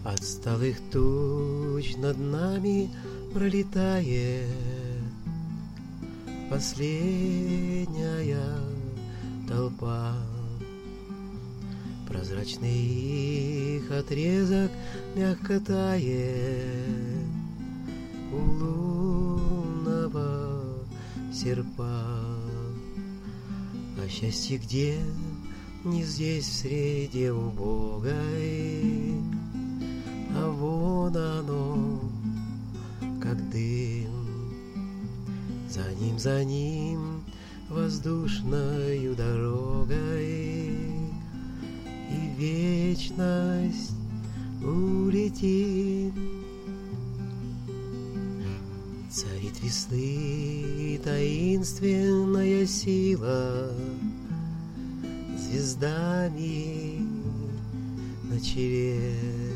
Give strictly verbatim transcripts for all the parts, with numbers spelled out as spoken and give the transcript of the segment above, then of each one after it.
От стылых туч над нами пролетает последняя толпа. Прозрачный их отрезок мягко тает у лунного серпа. А счастье где? Не здесь, в среде убогой, а вон оно, как дым. За ним, за ним, воздушною дорогой, и вечность улетит. Царит весны таинственная сила, звездами на челе.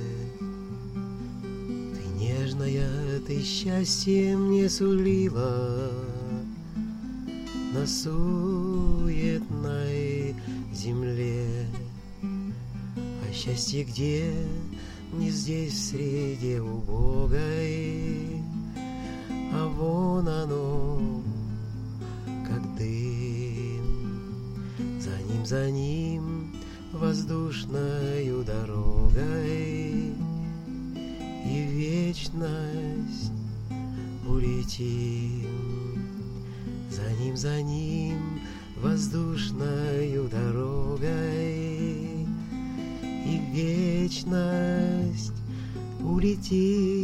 Ты нежная, ты счастьем не сулила на суетной земле. А счастье где? Не здесь, в среде убогой, а вон оно, как дым. За ним, за ним, воздушною дорогой, и вечность улетим. За ним, за ним, воздушною дорогой, и вечность улетим.